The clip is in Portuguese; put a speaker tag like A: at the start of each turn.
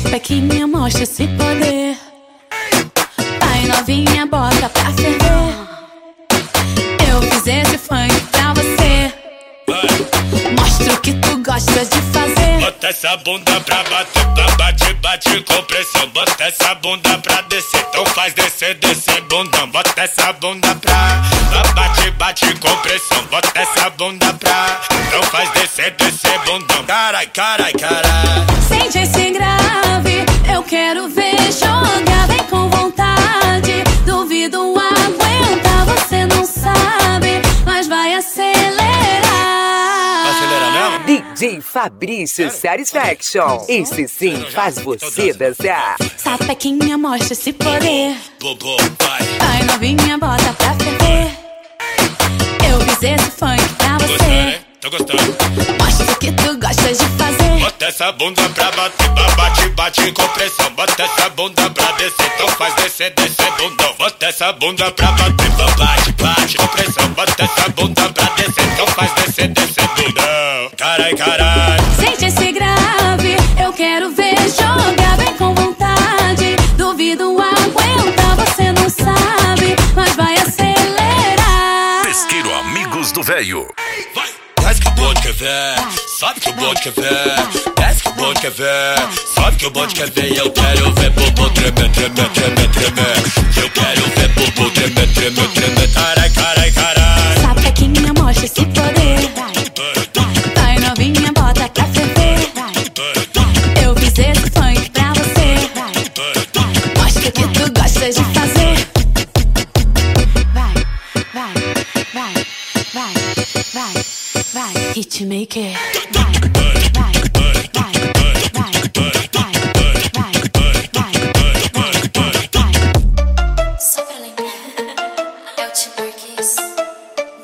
A: Pequinha mostra esse poder. Vai novinha, bota pra ferver. Eu fiz esse funk pra você. Mostra o que tu gostas de fazer.
B: Bota essa bunda pra bater, bate, bate com pressão. Bota essa bunda pra descer, então faz descer, descer bundão. Bota essa bunda pra bate, bate com pressão. Bota essa bunda pra, então faz descer, descer bundão. Carai, carai, carai.
A: Sente esse grave, eu quero ver jogar bem com vontade. Duvido aguentar, você não sabe, mas vai acelerar.
C: DJ Fabrício Satisfaction. Esse sim faz você dançar.
A: Sapequinha mostra esse poder. Vai novinha, bota pra ferver. Eu fiz esse funk pra você.
B: Tô gostando.
A: Mostra o que tu gostas de fazer.
B: Bota essa bunda pra bater, bate, bate com pressão. Bota essa bunda pra descer, então faz descer, descer bundão. Bota essa bunda pra bater, bate, bate com pressão. Bota essa bunda pra descer, então faz descer, descer bundão. Carai, carai.
A: Sente esse grave, eu quero ver jogar bem com vontade. Duvido aguentar, você não sabe, mas vai acelerar.
D: Pesqueiro Amigos do Velho.
B: Desce que o bonde quer ver, sobe que o bonde quer ver. Desce que o bonde quer ver, sobe que o bonde quer ver. Eu quero ver popô tremer, tremer, tremer, tremer. Eu quero ver popô tremer, tremer, tremer. Carai, carai, carai.
A: Sapequinha mostra esse poder. Vai novinha, bota pra ferver. Eu fiz esse funk pra você. Mostra o que tu gostas de fazer. Vai, vai, vai, vai, vai, vai. Hitmaker.